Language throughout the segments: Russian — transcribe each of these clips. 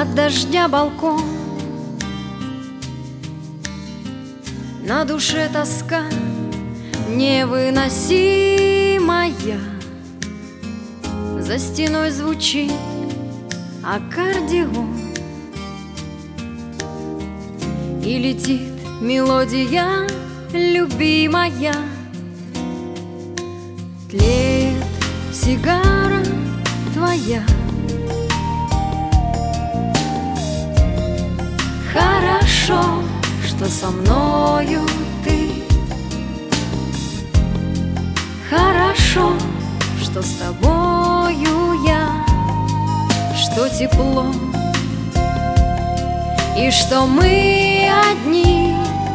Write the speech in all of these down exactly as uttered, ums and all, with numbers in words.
от дождя балкон, на душе тоска невыносимая. За стеной звучит аккордеон, и летит мелодия любимая. Тлеет сигара твоя. Хорошо, что со мною ты. Хорошо, что с тобою я, что тепло, и что мы одни.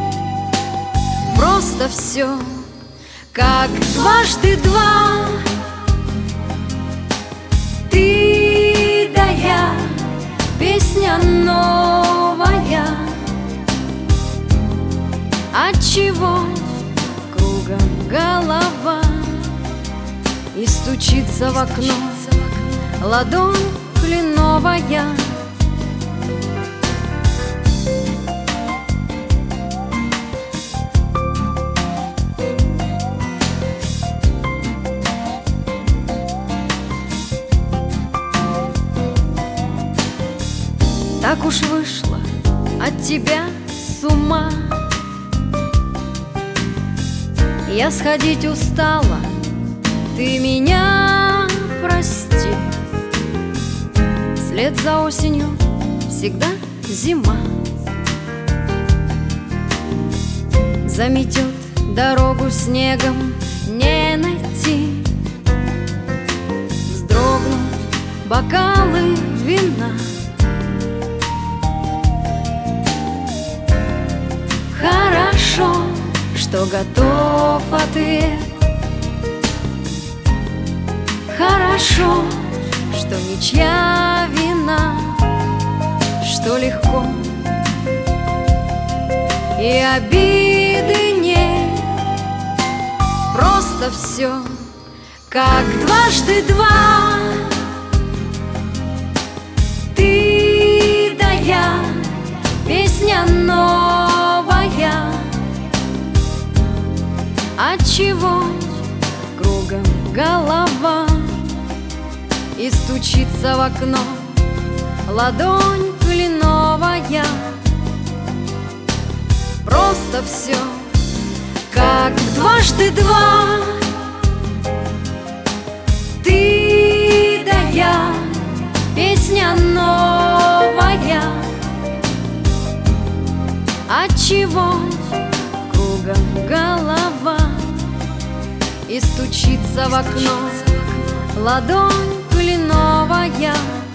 Просто все как дважды два. Ты да я, песня новая. Отчего кругом голова и стучится в окно ладонь кленовая. Так уж вышло от тебя с ума. Я сходить устала, ты меня прости. Вслед за осенью всегда зима. Заметет дорогу снегом, не найти. Вздрогнут бокалы вина. Хорошо, что готов ответ. Хорошо, что ничья вина, что легко и обиды нет. Просто все как дважды два. Ты да я, песня новая. Отчего кругом голова и стучится в окно ладонь кленовая. Просто все как дважды два. Ты да я, песня новая. Отчего кругом голова и стучится в окно ладонь кленовая.